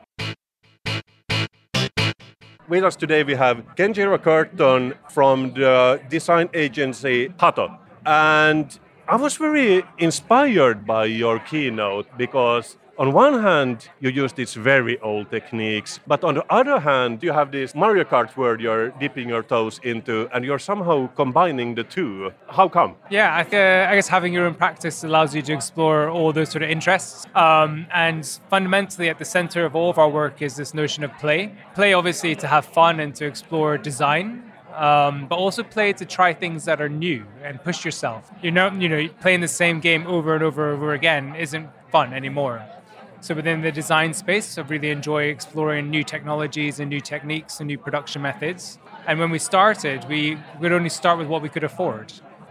With us today we have Kenjiro Curtin from the design agency Hato. And I was very inspired by your keynote because on one hand you use these very old techniques, but on the other hand you have this Mario Kart world you're dipping your toes into and you're somehow combining the two. How come? Yeah, I, th- I guess having your own practice allows you to explore all those sort of interests. Um, and fundamentally at the center of all of our work is this notion of play. Play obviously to have fun and to explore design. Um, but also play to try things that are new and push yourself. You know, you know, playing the same game over and over and over again isn't fun anymore. So within the design space, I really enjoy exploring new technologies and new techniques and new production methods. And when we started, we would only start with what we could afford.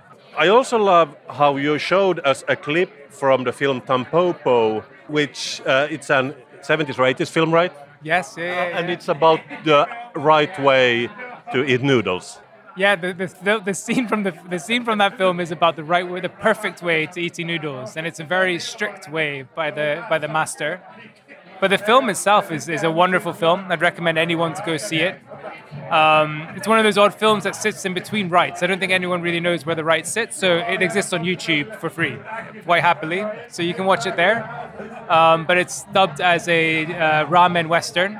I also love how you showed us a clip from the film Tampopo, which uh, it's an seventies or eighties film, right? Yes, yeah, yeah, yeah. And it's about the right way to eat noodles. Yeah, the, the the scene from the the scene from that film is about the right way, the perfect way to eating noodles, and it's a very strict way by the by the master. But the film itself is, is a wonderful film. I'd recommend anyone to go see it. Um, it's one of those odd films that sits in between rights. I don't think anyone really knows where the right sits, so it exists on YouTube for free, quite happily. So you can watch it there. Um, but it's dubbed as a uh, ramen western,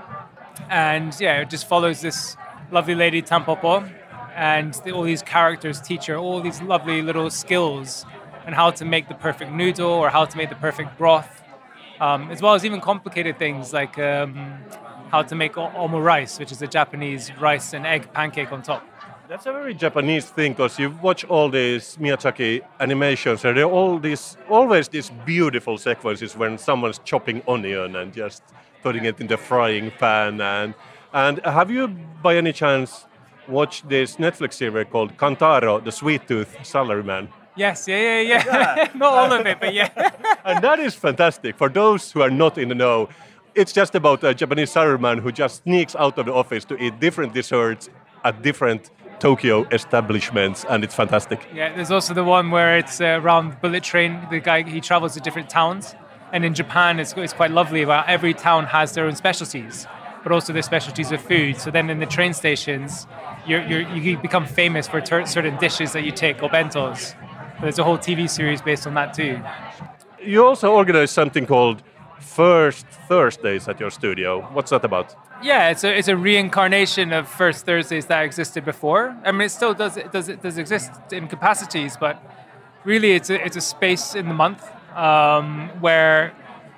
and yeah, it just follows this lovely lady Tampopo, and the, all these characters teach her all these lovely little skills on how to make the perfect noodle or how to make the perfect broth, um, as well as even complicated things like um, how to make omu rice, which is a Japanese rice and egg pancake on top. That's a very Japanese thing, because you watch all these Miyazaki animations, and there are all these, always these beautiful sequences when someone's chopping onion and just putting it in the frying pan. And and have you, by any chance, watched this Netflix series called Kantaro, the Sweet Tooth Salaryman? Yes, yeah, yeah, yeah. yeah. Not all of it, but yeah. And that is fantastic. For those who are not in the know, it's just about a Japanese salaryman who just sneaks out of the office to eat different desserts at different Tokyo establishments, and it's fantastic. Yeah, there's also the one where it's uh, around bullet train. The guy, he travels to different towns. And in Japan, it's, it's quite lovely about every town has their own specialties, but also their specialties of food. So then in the train stations, you're, you're, you become famous for ter- certain dishes that you take, or bentos. There's a whole T V series based on that too. You also organize something called First Thursdays at your studio. What's that about? Yeah, it's a it's a reincarnation of First Thursdays that existed before. I mean, it still does it does it does exist in capacities, but really, it's a it's a space in the month um, where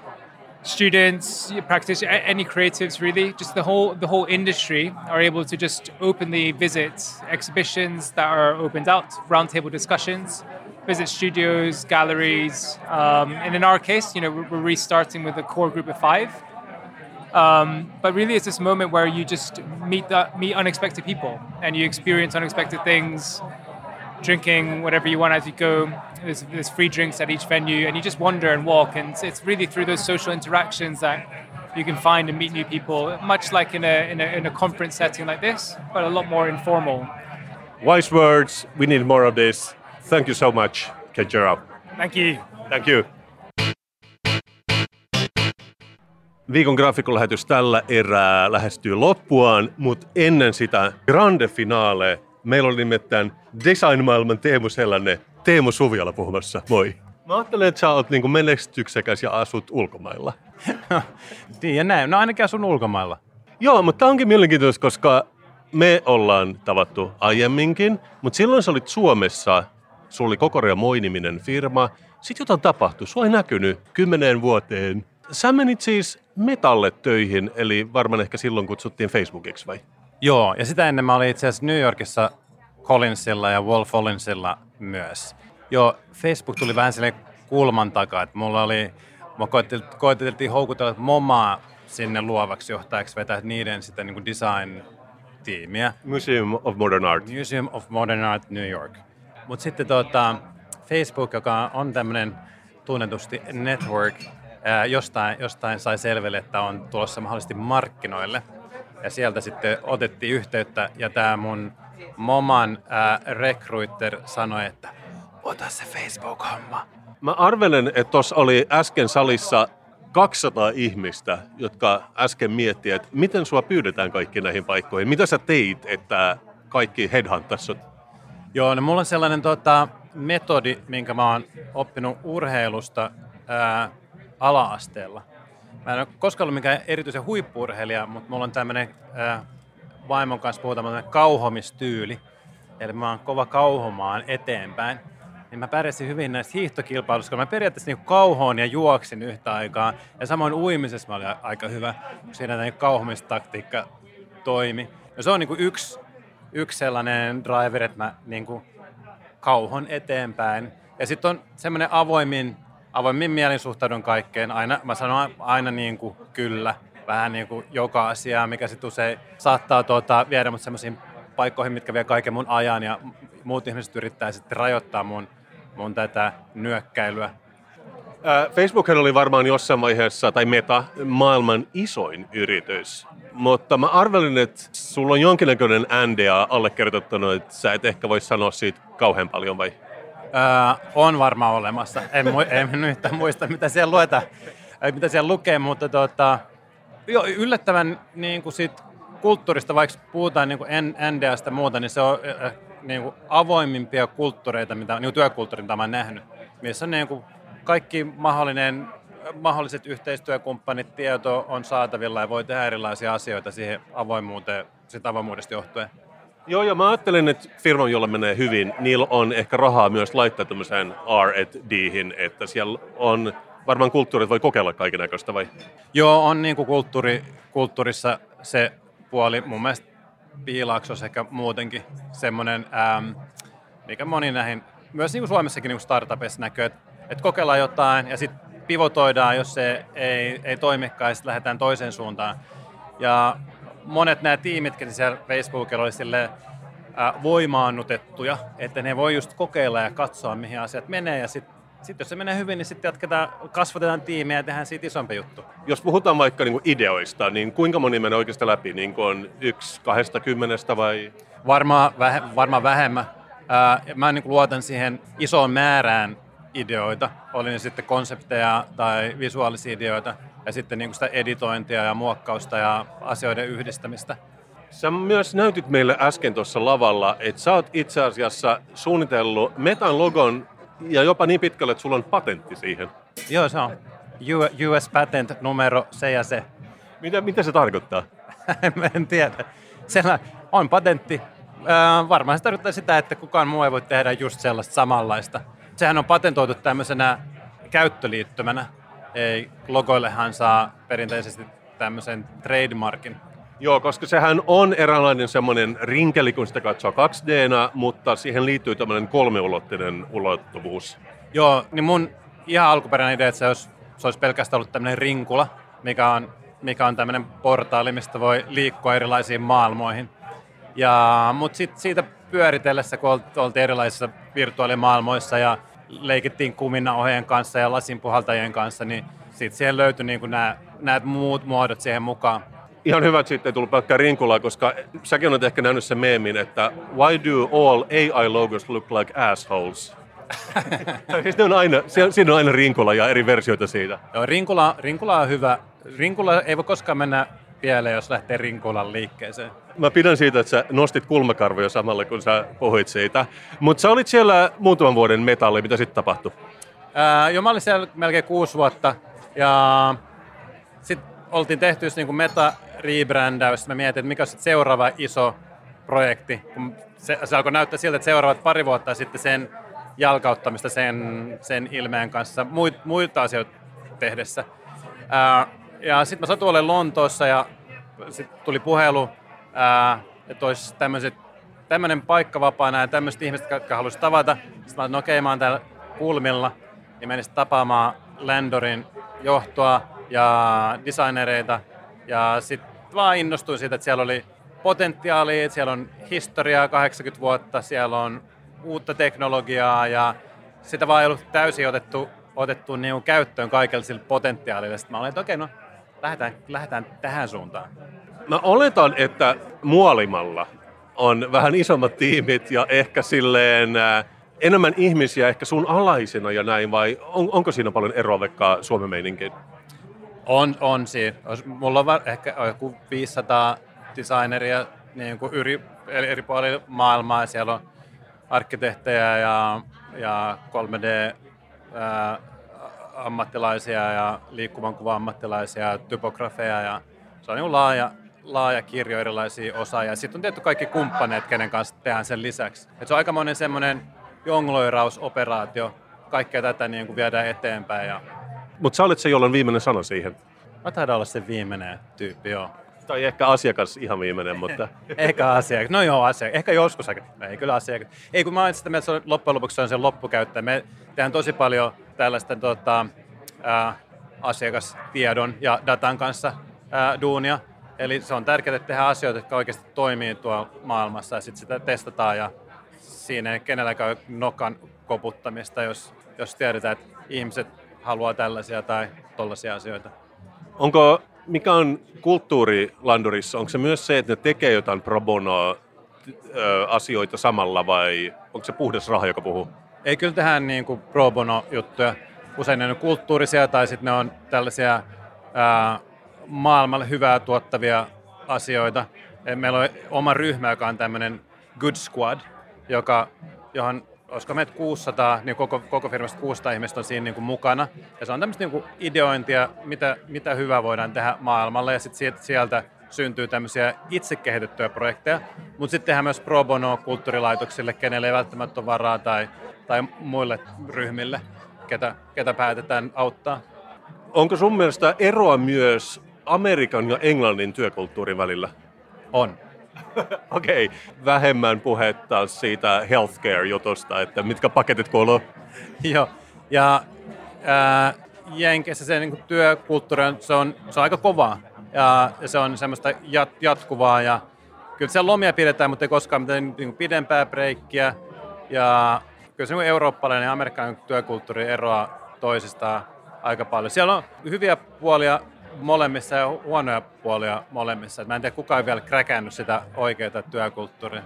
students, practitioners, any creatives, really, just the whole the whole industry are able to just openly visit exhibitions that are opened out, roundtable discussions, visit studios, galleries, um, and in our case, you know, we're, we're restarting with a core group of five. Um, but really, it's this moment where you just meet the, meet unexpected people and you experience unexpected things, drinking whatever you want as you go. There's, there's free drinks at each venue, and you just wander and walk. And it's, it's really through those social interactions that you can find and meet new people, much like in a, in a in a conference setting like this, but a lot more informal. Wise words. We need more of this. Thank you so much, Kenjiro. Thank you. Thank you. Viikon graafikkolähetys tällä erää lähestyy loppuaan, mutta ennen sitä grande finale meillä oli nimittäin design-maailman Teemu Selänne, Teemu Suviala puhumassa. Moi. Mä ajattelen, että sä oot niinku menestyksekäs ja asut ulkomailla. Niin ja näin. No ainakin asun ulkomailla. Joo, mutta tää onkin mielenkiintoista, koska me ollaan tavattu aiemminkin, mutta silloin sä olit Suomessa, sulla oli Kokorea Moi-niminen firma, sitten jotain tapahtui, sua ei näkynyt kymmeneen vuoteen. Sä menit siis Metalle töihin, eli varmaan ehkä silloin kutsuttiin Facebookiksi vai? Joo, ja sitä ennen mä olin itse asiassa New Yorkissa Collinsilla ja Wolf Collinsilla myös. Joo, Facebook tuli vähän silleen kulman takaa, että mulla oli, mä koeteltiin, koeteltiin houkutella Momaa sinne luovaksi johtajaksi, vetää niiden sitä niin kuin design-tiimiä. Museum of Modern Art. Museum of Modern Art New York. Mutta sitten tuota, Facebook, joka on tämmöinen tunnetusti network, ää, jostain, jostain sai selville, että on tulossa mahdollisesti markkinoille. Ja sieltä sitten otettiin yhteyttä ja tämä mun Moman ää, recruiter sanoi, että ota se Facebook-homma. Mä arvelen, että tuossa oli äsken salissa kaksisataa ihmistä, jotka äsken miettii, että miten sua pyydetään kaikki näihin paikkoihin. Mitä sä teit, että kaikki headhuntas sut? Joo, no mulla on sellainen tota, metodi, minkä mä oon oppinut urheilusta ää, ala-asteella. Mä en ole koskaan ollut mikään erityisen huippu-urheilija, mutta mulla on tämmöinen ää, vaimon kanssa puhutaan kauhomistyyli. Eli mä oon kova kauhomaan eteenpäin. Niin mä pärjäsin hyvin näistä hiihtokilpailuista, kun mä periaatteessa niin kauhoon ja juoksin yhtä aikaa. Ja samoin uimisessa mä olin aika hyvä, kun siinä tämä kauhomistaktiikka toimi. Ja se on niin kuin yksi, yksi sellainen driver, että mä niin kuin kauhon eteenpäin. Ja sitten on semmoinen avoimin, avoimin mielin suhtaudun kaikkeen. Aina, mä sanon aina niin kuin kyllä, vähän niin kuin joka asiaa, mikä sitten usein saattaa tuota, viedä mut semmoisiin paikkoihin, mitkä vie kaiken mun ajan. Ja muut ihmiset yrittää sitten rajoittaa mun, mun tätä nyökkäilyä. Facebook oli varmaan jossain vaiheessa, tai Meta, maailman isoin yritys. Mutta mä arvelin, että sulla on jonkinnäköinen N D A allekirjoittanut, että sä et ehkä voi sanoa siitä kauhean paljon, vai? Öö, on varmaan olemassa. En, mu- en yhtään muista, mitä siellä luetaan, mitä siellä lukee, mutta tota, jo, yllättävän niin kuin siitä kulttuurista, vaikka puhutaan niin kuin N D A:sta ja muuta, niin se on äh, niin kuin avoimimpia kulttuureita, mitä, niin kuin työkulttuurin, mitä mä oon nähnyt, missä on niin kuin kaikki mahdollinen, mahdolliset yhteistyökumppanit, tieto on saatavilla ja voi tehdä erilaisia asioita siihen avoimuuteen, siitä avoimuudesta johtuen. Joo, ja mä ajattelen, että firman, jolla menee hyvin, niillä on ehkä rahaa myös laittaa tämmöiseen R and D:hin, että siellä on varmaan kulttuurit voi kokeilla kaikennäköistä, vai? Joo, on niin kuin kulttuuri, kulttuurissa se puoli, mun mielestä Piilaaksossa ehkä muutenkin semmoinen, ähm, mikä moni näihin, myös niin kuin Suomessakin niin kuin startupissa näkyy, että, että kokeillaan jotain ja sitten pivotoidaan, jos se ei, ei toimikaan ja sitten lähdetään toiseen suuntaan. Ja monet nämä tiimitkin siellä Facebookilla oli silleen äh, voimaannutettuja, että ne voi just kokeilla ja katsoa, mihin asiat menee ja sitten Sitten jos se menee hyvin, niin sitten jatketaan, kasvatetaan tiimiä ja tehdään siitä isompi juttu. Jos puhutaan vaikka niin kuin ideoista, niin kuinka moni menee oikeastaan läpi? Niin kuin on yksi kahdesta kymmenestä vai? Varmaan vähe, varma vähemmän. Ää, mä niin kuin luotan siihen isoon määrään ideoita. Oli ne sitten konsepteja tai visuaalisia ideoita. Ja sitten niin kuin sitä editointia ja muokkausta ja asioiden yhdistämistä. Sä myös näytit meille äsken tuossa lavalla, että sä oot itse asiassa suunnitellut Metan logon ja jopa niin pitkälle, että sulla on patentti siihen. Joo, se on. U S patent numero se ja se. Mitä, mitä se tarkoittaa? En tiedä. Siellä on patentti. Äh, varmaan se tarkoittaa sitä, että kukaan muu ei voi tehdä just sellaista samanlaista. Sehän on patentoitu tämmöisenä käyttöliittymänä. Ei, logoillehan saa perinteisesti tämmöisen trademarkin. Joo, koska sehän on eräänlainen semmoinen rinkeli, kun sitä katsoo kaksi D-nä, mutta siihen liittyy tämmöinen kolmeulotteinen ulottuvuus. Joo, niin mun ihan alkuperäinen idea, että se olisi, se olisi pelkästään ollut tämmöinen rinkula, mikä on, mikä on tämmöinen portaali, mistä voi liikkua erilaisiin maailmoihin. Ja, mutta sitten siitä pyöritellessä, kun oltiin erilaisissa virtuaalimaailmoissa ja leikittiin kuminaohjeen kanssa ja lasinpuhaltajien kanssa, niin sitten siihen löytyi niin kuin nämä, nämä muut muodot siihen mukaan. Ihan hyvä, että siitä ei tullut pelkkää rinkulaa, koska säkin olet ehkä nähnyt sen meemin, että why do all A I-logos look like assholes? Siis ne on aina, siinä on aina rinkula ja eri versioita siitä. Joo, rinkula, rinkula on hyvä. Rinkula ei voi koskaan mennä pieleen, jos lähtee rinkulan liikkeeseen. Mä pidän siitä, että sä nostit kulmakarvoja samalla, kun sä puhuit siitä. Mutta sä olit siellä muutaman vuoden Metalle, mitä sitten tapahtui? Ää, jo mä olin siellä melkein kuusi vuotta ja sitten oltiin tehty niin kuin meta-rebrändäys. Mä mietin, että mikä on sit seuraava iso projekti. Se, se alkoi näyttää siltä, että seuraavat pari vuotta sitten sen jalkauttamista sen, sen ilmeen kanssa muit, muita asioita tehdessä. Ää, ja sitten mä satuin olemaan Lontoossa ja sitten tuli puhelu, ää, että olisi tämmöinen paikka vapaana ja tämmöiset ihmiset, jotka haluaisivat tavata. Sitten mä olin, no okei, mä oon täällä kulmilla, niin menin tapaamaan Landorin johtoa ja designereita. Ja sitten vaan innostuin siitä, että siellä oli potentiaalia, että siellä on historiaa kahdeksankymmentä vuotta, siellä on uutta teknologiaa ja sitä vaan ei ollut täysin otettu, otettu niin käyttöön kaikille sille potentiaalille. Sitten mä olin, että okei, no lähdetään, lähdetään tähän suuntaan. Mä oletan, että Muolimalla on vähän isommat tiimit ja ehkä silleen äh, enemmän ihmisiä ehkä sun alaisena ja näin, vai on, onko siinä paljon eroa vaikka Suomen meininkiin? On, on siinä. Mulla on ehkä joku viisisataa designeria niin kuin eri, eri puolilla maailmaa. Siellä on arkkitehtejä ja, ja kolme D-ammattilaisia ja liikkuvan kuvan ammattilaisia ja typografeja. Ja se on niin laaja, laaja kirjo erilaisia osaajia. Sitten on tietty kaikki kumppaneet, kenen kanssa tehdään sen lisäksi. Et se on aikamoinen semmoinen jongloirausoperaatio. Kaikkea tätä niin kuin viedään eteenpäin. Ja... Mutta sä olet se, jolla on viimeinen sana siihen. Mä taidan olla se viimeinen tyyppi, joo. Tai ehkä asiakas ihan viimeinen, mutta... ehkä asiakas. No joo, asiakas. Ehkä joskus. Ei kyllä asiakas. Ei, kun mä ajattelin, että meillä se on, loppujen lopuksi se on sen loppukäyttäjä. Me tehdään tosi paljon tällaista tota, ää, asiakastiedon ja datan kanssa ää, duunia. Eli se on tärkeää, että tehdään asioita, jotka oikeasti toimii tuolla maailmassa ja sitten sitä testataan. Ja siinä ei kenelläkään nokan koputtamista, jos, jos tiedetään, että ihmiset haluaa tällaisia tai tollaisia asioita. Onko, mikä on kulttuuri Landorissa? Onko se myös se, että ne tekee jotain pro bono asioita samalla vai onko se puhdas raha, joka puhuu? Ei, kyllä tehdään niin kuin pro bono juttuja. Usein ne on kulttuurisia tai sitten ne on tällaisia ää, maailmalle hyvää tuottavia asioita. Meillä on oma ryhmä, joka on tämmöinen Good Squad, joka, johon olisiko meitä kuusisataa, niin koko, koko firmasta kuusisataa ihmistä on siinä niin kuin mukana. Ja se on tämmöistä niin kuin ideointia, mitä, mitä hyvää voidaan tehdä maailmalle. Ja sitten sieltä syntyy tämmöisiä itse kehitettyjä projekteja. Mutta sitten tehdään myös pro bono kulttuurilaitoksille, kenelle ei välttämättä ole varaa tai, tai muille ryhmille, ketä, ketä päätetään auttaa. Onko sun mielestä eroa myös Amerikan ja Englannin työkulttuurin välillä? On. Okei, okay. Vähemmän puhetta siitä healthcare-jutusta, että mitkä paketit kuuluu. Joo, ja ää, Jenkeissä se niin työkulttuuri on, se on, se on aika kovaa ja, ja se on semmoista jat, jatkuvaa ja kyllä siellä lomia pidetään, mutta ei koskaan mitään niin pidempää breikkiä ja kyllä se niin eurooppalainen ja amerikkalainen työkulttuuri eroaa toisistaan aika paljon. Siellä on hyviä puolia molemmissa ja huonoja puolia molemmissa. Mä en tiedä, kukaan ei vielä kräkännyt sitä oikeaa työkulttuuria.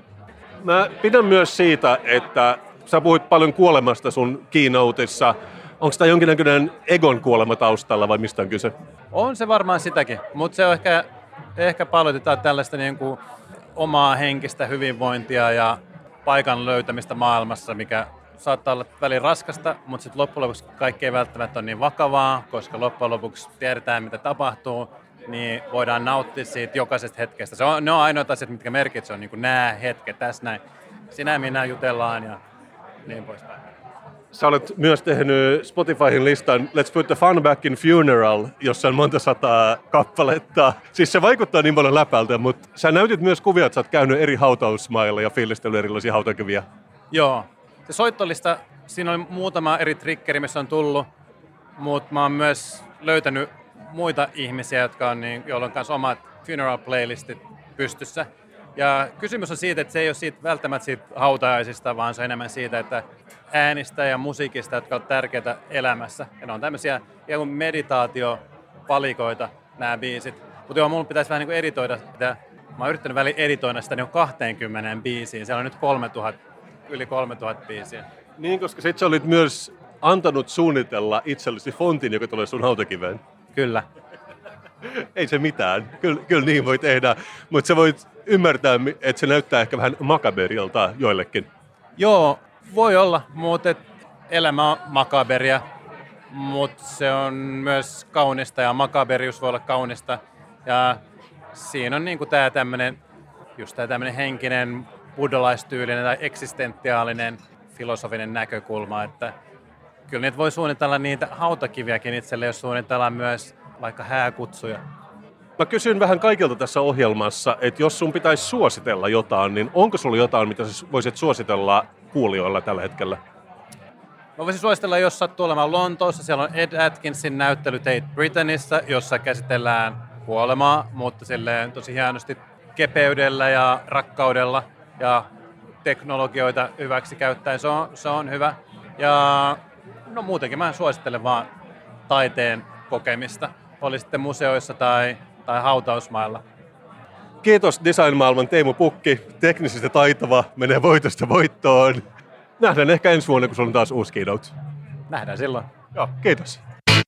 Mä pidän myös siitä, että sä puhuit paljon kuolemasta sun keynoteissa. Onko tämä jonkinnäköinen egon kuolema taustalla vai mistä on kyse? On se varmaan sitäkin, mutta se on ehkä, ehkä palautetaan tällaista niin kuin omaa henkistä hyvinvointia ja paikan löytämistä maailmassa, mikä saattaa olla välin raskasta, mutta sitten loppujen lopuksi kaikki ei välttämättä ole niin vakavaa, koska loppujen lopuksi tiedetään, mitä tapahtuu, niin voidaan nauttia siitä jokaisesta hetkestä. Se on, ne on ainoat asiat, mitkä merkitsee, on niin kuin nämä hetket tässä näin. Sinä ja minä jutellaan ja niin poispäin. Sä olet myös tehnyt Spotifyn listan Let's Put the Fun Back in Funeral, jossa on monta sataa kappaletta. Siis se vaikuttaa niin paljon läpältä, mutta sä näytit myös kuvia, että sä oot käynyt eri hautausmailla ja fiilistellyt erilaisia hautakyviä. Joo. Se soittolista, siinä oli muutama eri triggeri, missä on tullut, mutta mä oon myös löytänyt muita ihmisiä, jotka on niin, joilla on kanssa omat funeral playlistit pystyssä. Ja kysymys on siitä, että se ei ole siitä, välttämättä siitä hautajaisista, vaan se on enemmän siitä, että äänistä ja musiikista, jotka on tärkeitä elämässä. Ja ne on tämmöisiä ikään kuin meditaatiopalikoita, nämä biisit. Mutta joo, mun pitäisi vähän niin kuin editoida sitä. Mä oon yrittänyt väliin editoida sitä niin kaksikymmentä biisiin. Siellä on nyt kolmetuhatta, yli kolmetuhatta biisiä. Niin, koska sit sä olit myös antanut suunnitella itsellesi fontin, joka tulee sun hautakiveen. Kyllä. Ei se mitään. Kyllä, kyllä niin voi tehdä. Mutta sä voit ymmärtää, että se näyttää ehkä vähän makaberilta joillekin. Joo, voi olla, mutta elämä on makaberia mutta se on myös kaunista ja makaberius voi olla kaunista. Ja siinä on niinku tää tämmönen, just tää tämmönen henkinen, buddhalaistyylinen tai eksistentiaalinen filosofinen näkökulma, että kyllä niitä voi suunnitella niitä hautakiviäkin itselle, jos suunnitellaan myös vaikka hääkutsuja. Mä kysyn vähän kaikilta tässä ohjelmassa, että jos sun pitäisi suositella jotain, niin onko sulla jotain, mitä sä voisit suositella kuulijoilla tällä hetkellä? Mä voisin suositella, jos sattuu olemaan Lontoossa, siellä on Ed Atkinsin näyttely Tate Britainissa, jossa käsitellään kuolemaa, mutta silleen tosi hienosti kepeydellä ja rakkaudella ja teknologioita hyväksi käyttäen. Se on, se on hyvä. Ja no muutenkin mä suosittelen vaan taiteen kokemista, oli sitten museoissa tai, tai hautausmailla. Kiitos designmaailman Teemu Pukki, teknisesti taitava, menee voitosta voittoon. Nähdään ehkä ensi vuonna, kun sulla on taas uusi keynote. Nähdään silloin. Joo, kiitos.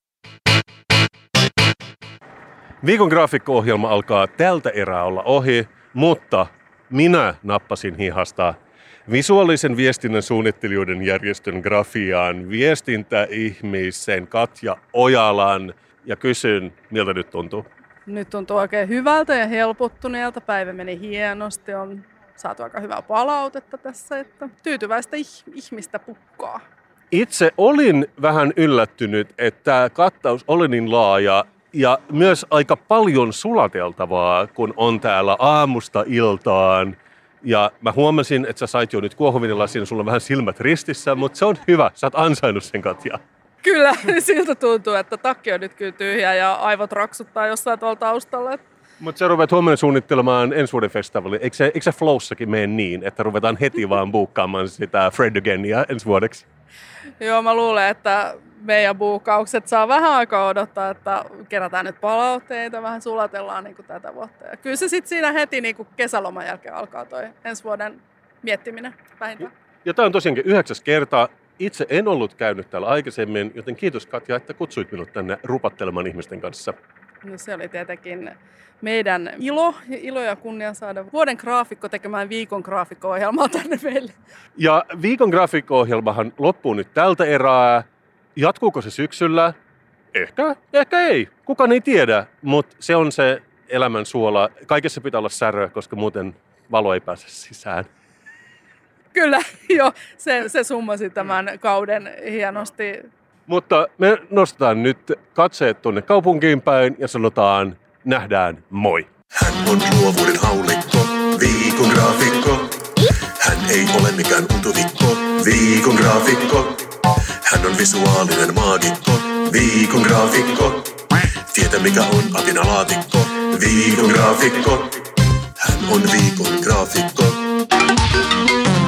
Viikon graafikko-ohjelma alkaa tältä erää olla ohi, mutta minä nappasin hihasta visuaalisen viestinnän suunnittelijoiden järjestön Grafiaan viestintäihmisen Katja Ojalan ja kysyn, miltä nyt tuntuu? Nyt tuntuu oikein hyvältä ja helpottuneelta. Päivä meni hienosti, on saatu aika hyvää palautetta tässä, että tyytyväistä ihmistä pukkaa. Itse olin vähän yllättynyt, että kattaus oli niin laaja ja myös aika paljon sulateltavaa, kun on täällä aamusta iltaan. Ja mä huomasin, että sä sait jo nyt kuohuvinilasiin, sulla on vähän silmät ristissä, mutta se on hyvä, sä oot ansainnut sen, Katja. Kyllä, siltä tuntuu, että takki on nyt kyllä tyhjä ja aivot raksuttaa jossain tuolla taustalla. Mutta sä ruvet huomenna suunnittelemaan ensi vuoden festivalia. Eikö se, eikö se flowssakin mene niin, että ruvetaan heti vaan buukkaamaan sitä Fred Againia ensi vuodeksi? Joo, mä luulen, että meidän buukkaukset saa vähän aikaa odottaa, että kerätään nyt palautteita, vähän sulatellaan niin kuin tätä vuotta. Ja kyllä se sitten siinä heti niin kuin kesäloman jälkeen alkaa toi ensi vuoden miettiminen vähintään. Ja tämä on tosiaankin yhdeksäs kerta. Itse en ollut käynyt täällä aikaisemmin, joten kiitos Katja, että kutsuit minut tänne rupattelemaan ihmisten kanssa. No se oli tietenkin meidän ilo ja ilo ja kunnia saada vuoden graafikko tekemään viikon graafikko-ohjelmaa tänne meille. Ja viikon graafikko-ohjelmahan loppuu nyt tältä erää. Jatkuuko se syksyllä? Ehkä, ehkä ei. Kukaan ei tiedä, mutta se on se elämän suola. Kaikessa pitää olla särö, koska muuten valo ei pääse sisään. Kyllä, joo. Se, se summasi tämän kauden hienosti. Mutta me nostetaan nyt katseet tuonne kaupunkiin päin ja sanotaan nähdään moi. Hän on luovuuden haulikko, viikon graafikko. Hän ei ole mikään utuvikko, viikon graafikko. Hän on visuaalinen maagikko, viikon graafikko. Tietä mikä on atinalaatikko, viikon graafikko. Hän on viikon graafikko.